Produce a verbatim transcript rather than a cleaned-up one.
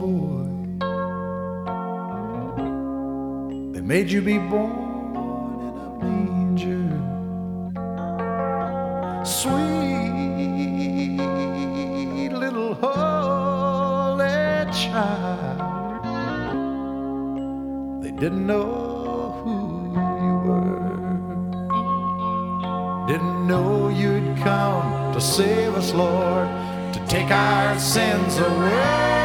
boy. They made you be born in a manger. Sweet little holy child, they didn't know who you were, didn't know you'd come to save us, Lord, to take our sins away.